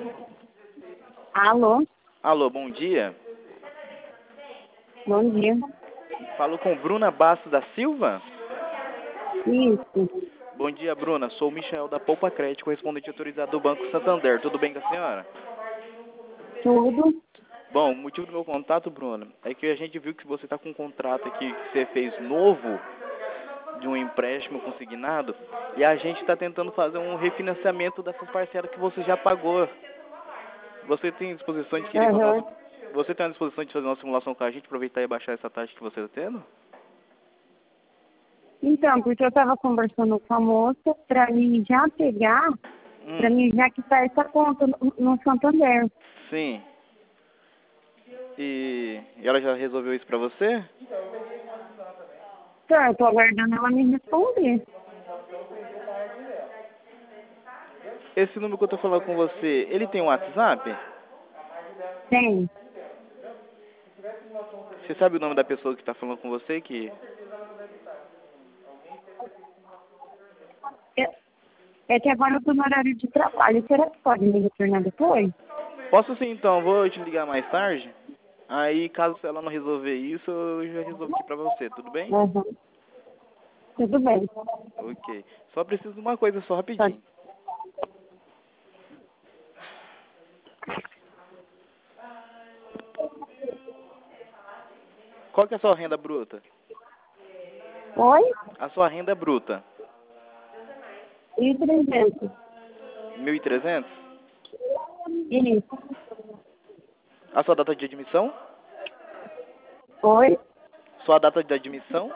Alô? Alô, bom dia. Bom dia. Falo com Bruna Bastos da Silva? Isso. Bom dia, Bruna. Sou o Michel da Poupa Crédito, correspondente autorizado do Banco Santander. Tudo bem com a senhora? Tudo? Bom, o motivo do meu contato, Bruna, é que a gente viu que você está com um contrato aqui que você fez novo de um empréstimo consignado e a gente está tentando fazer um refinanciamento dessas parcelas que você já pagou. Você tem disposição de querer fazer Aham. Você tem a disposição de fazer uma simulação com a gente, aproveitar e baixar essa taxa que você está tendo? Então, porque eu estava conversando com a moça para mim já pegar, para mim já quitar essa conta no Santander. Sim. E ela já resolveu isso pra você? Então, eu estou aguardando ela me responder. Esse número que eu tô falando com você, ele tem um WhatsApp? Tem. Você sabe o nome da pessoa que tá falando com você? Que É que agora eu estou no horário de trabalho. Será que pode me retornar depois? Posso sim, então. Vou te ligar mais tarde. Aí, caso ela não resolver isso, eu já resolvo aqui pra você, tudo bem? Aham. Tudo bem. Ok. Só preciso de uma coisa só Pode. rapidinho. Qual que é a sua renda bruta? Oi? A sua renda bruta. E 300. 1.300? Isso. A sua data de admissão? Oi? Sua data de admissão?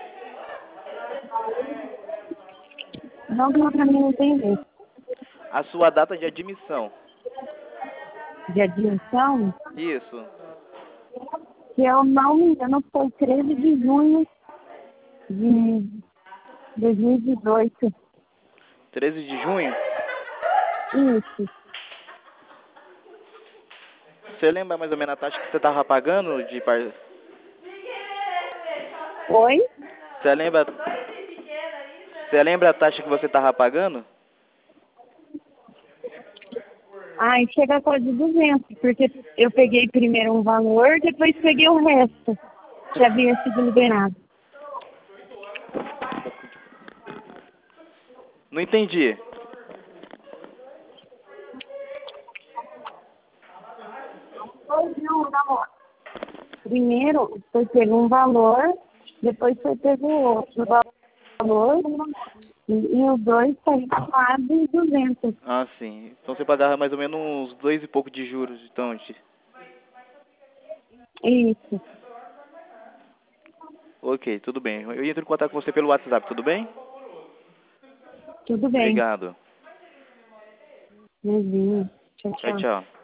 Não deu para mim entender. A sua data de admissão. De admissão, Isso. se eu não me engano, foi 13 de junho de 2018. 13 de junho? Isso. Você lembra mais ou menos a taxa que você estava pagando de Oi? Você lembra? Você lembra a taxa que você estava pagando? Ai, chega a coisa de 200, porque eu peguei primeiro um valor, depois peguei o resto, que havia sido liberado. Não entendi. Primeiro foi pego um valor, depois foi pego outro valor, e os dois saíram quase 200. Ah, sim. Então você pagava mais ou menos uns 2 e pouco de juros, então. Isso. Ok, tudo bem. Eu entro em contato com você pelo WhatsApp, tudo bem? Tudo bem. Obrigado. Beijinho. Tchau, Tchau, tchau. tchau.